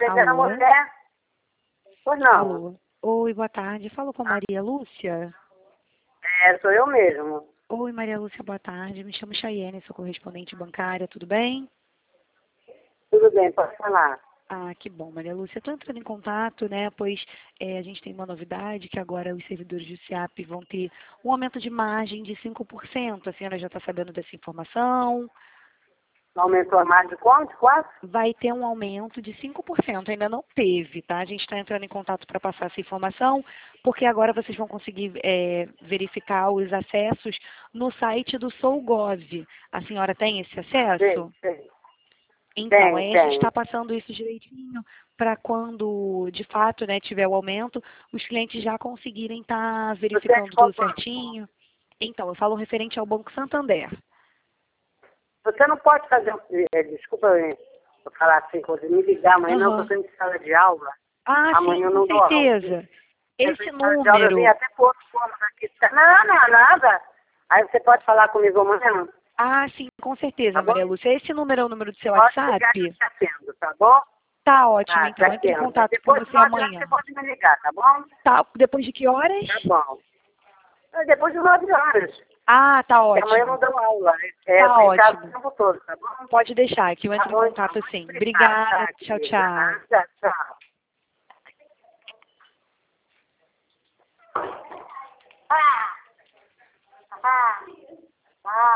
Terceira Alô? mulher? Pois não. Alô? Oi, boa tarde. Falo com Maria Lúcia? É, sou eu mesmo. Oi, Maria Lúcia, boa tarde. Me chamo Chayene, sou correspondente bancária, tudo bem? Tudo bem, pode falar. Ah, que bom, Maria Lúcia. Estou entrando em contato, né, pois a gente tem uma novidade, que agora os servidores do SIAP vão ter um aumento de margem de 5%. A senhora já está sabendo dessa informação? Aumentou a mais de quanto? Quanto? Vai ter um aumento de 5%, ainda não teve, tá? A gente está entrando em contato para passar essa informação, porque agora vocês vão conseguir verificar os acessos no site do SouGov. A senhora tem esse acesso? Tem. Então, Tem, aí a gente tem. está passando isso direitinho para quando, de fato, né, tiver o aumento, os clientes já conseguirem estar Você é de verificando qual tudo banco? certinho. Então, eu falo referente ao Banco Santander. Você não pode fazer, desculpa eu falar assim, quando me ligar amanhã, não, que eu Aham. estou em sala de aula. Ah, sim, Amanhã eu com não dou aula. certeza. Eu estou Esse em sala de aula, eu vim número. até por outro cômodo aqui. Não, não, nada. Aí você pode falar comigo amanhã, Ah, sim, com tá certeza, bom? Maria Lúcia. Esse número é o número do seu Pode ligar que eu WhatsApp? te atendo, tá bom? Tá ótimo, Tá, te então. Entre em atendo. contato com Depois de você 9 horas você amanhã. pode me ligar, tá bom? Tá, depois de que horas? Tá bom. Depois de 9 horas. Ah, tá Porque amanhã eu ótimo. não dou aula. Eu Tá tô em casa o ótimo. tempo todo, tá bom? Pode deixar que eu Tá entro em bom, então. contato Muito sim. obrigada, Obrigada. tá, Tchau, querida? tchau. Nada, tchau. Ah! Ah! Ah!